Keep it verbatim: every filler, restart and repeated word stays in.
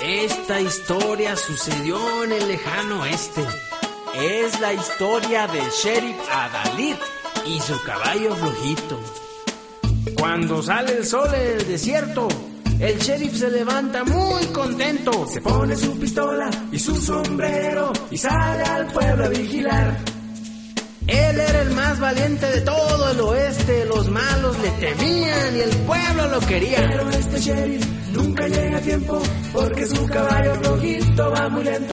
Esta historia sucedió en el lejano oeste. Es la historia del sheriff Adalid y su caballo flojito. Cuando sale el sol en el desierto, el sheriff se levanta muy contento. Se pone su pistola y su sombrero y sale al pueblo a vigilar. Él era el más valiente de todo el oeste. Los malos le temían y el pueblo lo quería. Pero este sheriff nunca llega a tiempo porque su caballo flojito va muy lento.